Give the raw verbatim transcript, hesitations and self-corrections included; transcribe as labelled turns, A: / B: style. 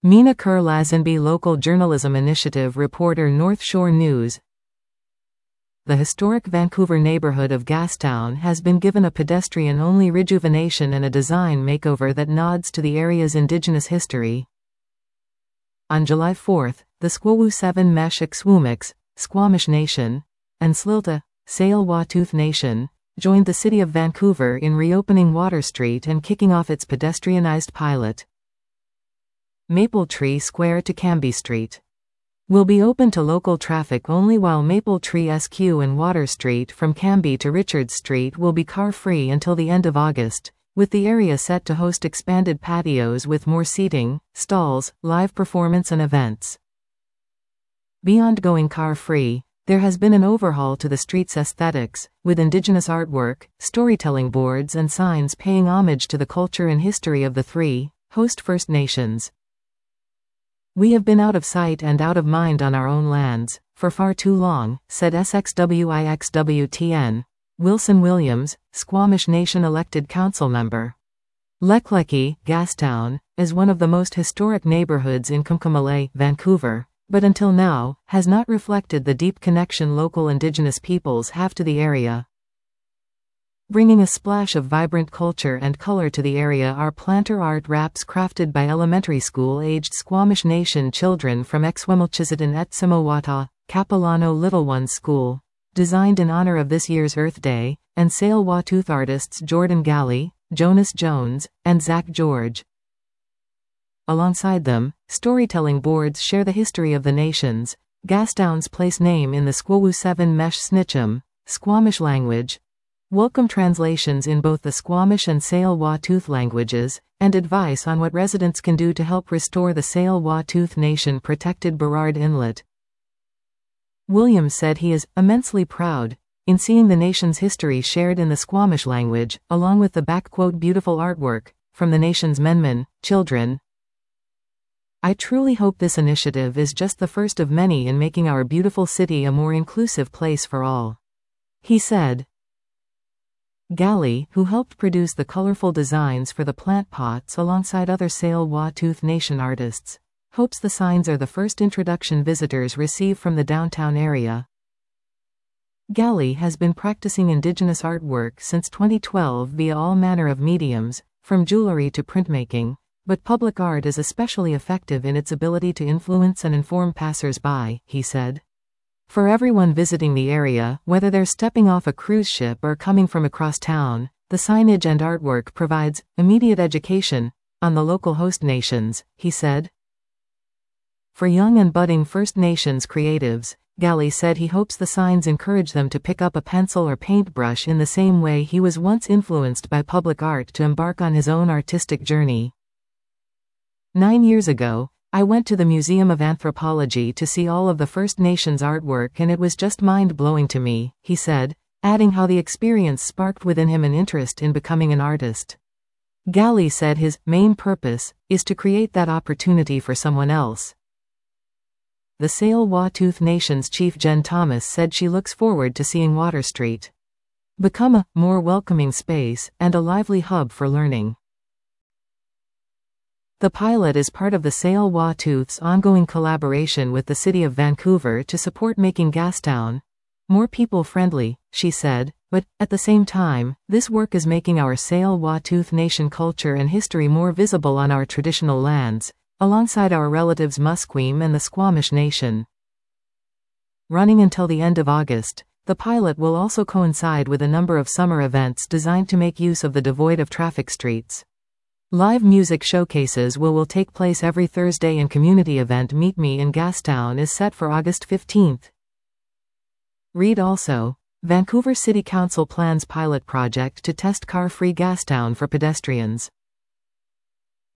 A: Mina Kerr Lazenby, local journalism initiative reporter, North Shore News. The historic Vancouver neighborhood of Gastown has been given a pedestrian-only rejuvenation and a design makeover that nods to the area's indigenous history. On July fourth, the Squaw seven Mesh Ikswumix, Squamish Nation, and Slilta, Tsleil-Waututh Nation, joined the City of Vancouver in reopening Water Street and kicking off its pedestrianized pilot. Maple Tree Square to Cambie Street will be open to local traffic only, while Maple Tree S Q and Water Street from Cambie to Richards Street will be car-free until the end of August, with the area set to host expanded patios with more seating, stalls, live performance and events. Beyond going car-free, there has been an overhaul to the street's aesthetics, with indigenous artwork, storytelling boards and signs paying homage to the culture and history of the three host First Nations. "We have been out of sight and out of mind on our own lands for far too long," said S X W I X W T N Wilson Williams, Squamish Nation elected council member. Lekleki, Gastown, is one of the most historic neighborhoods in Kumkamalay, Vancouver, but until now, has not reflected the deep connection local indigenous peoples have to the area. Bringing a splash of vibrant culture and color to the area are planter art wraps crafted by elementary school-aged Squamish Nation children from Exwemilchizitan et Simowata, Capilano Little Ones School, designed in honor of this year's Earth Day, and Tsleil-Waututh artists Jordan Galley, Jonas Jones, and Zach George. Alongside them, storytelling boards share the history of the nations, Gastown's place name in the Squaw seven Mesh Snitchum, Squamish language, welcome translations in both the Squamish and Tsleil-Waututh languages, and advice on what residents can do to help restore the Tsleil-Waututh Nation-protected Burrard Inlet. Williams said he is immensely proud in seeing the nation's history shared in the Squamish language, along with the backquote beautiful artwork from the nation's menmen, children. "I truly hope this initiative is just the first of many in making our beautiful city a more inclusive place for all," he said. Galley, who helped produce the colorful designs for the plant pots alongside other Tsleil-Waututh Nation artists, hopes the signs are the first introduction visitors receive from the downtown area. Galley has been practicing indigenous artwork since twenty twelve via all manner of mediums, from jewelry to printmaking, but public art is especially effective in its ability to influence and inform passers-by, he said. For everyone visiting the area, whether they're stepping off a cruise ship or coming from across town, the signage and artwork provides immediate education on the local host nations, he said. For young and budding First Nations creatives, Galley said he hopes the signs encourage them to pick up a pencil or paintbrush in the same way he was once influenced by public art to embark on his own artistic journey. Nine years ago, I went to the Museum of Anthropology to see all of the First Nations artwork, and it was just mind-blowing to me, he said, adding how the experience sparked within him an interest in becoming an artist. Galley said his main purpose is to create that opportunity for someone else. The Tsleil-Waututh Nation's chief Jen Thomas said she looks forward to seeing Water Street become a more welcoming space and a lively hub for learning. The pilot is part of the Tsleil-Waututh's ongoing collaboration with the City of Vancouver to support making Gastown more people-friendly, she said, but, at the same time, this work is making our Tsleil-Waututh Nation culture and history more visible on our traditional lands, alongside our relatives Musqueam and the Squamish Nation. Running until the end of August, the pilot will also coincide with a number of summer events designed to make use of the devoid of traffic streets. Live music showcases will, will take place every Thursday, and community event Meet Me in Gastown is set for August fifteenth. Read also, Vancouver City Council plans pilot project to test car-free Gastown for pedestrians.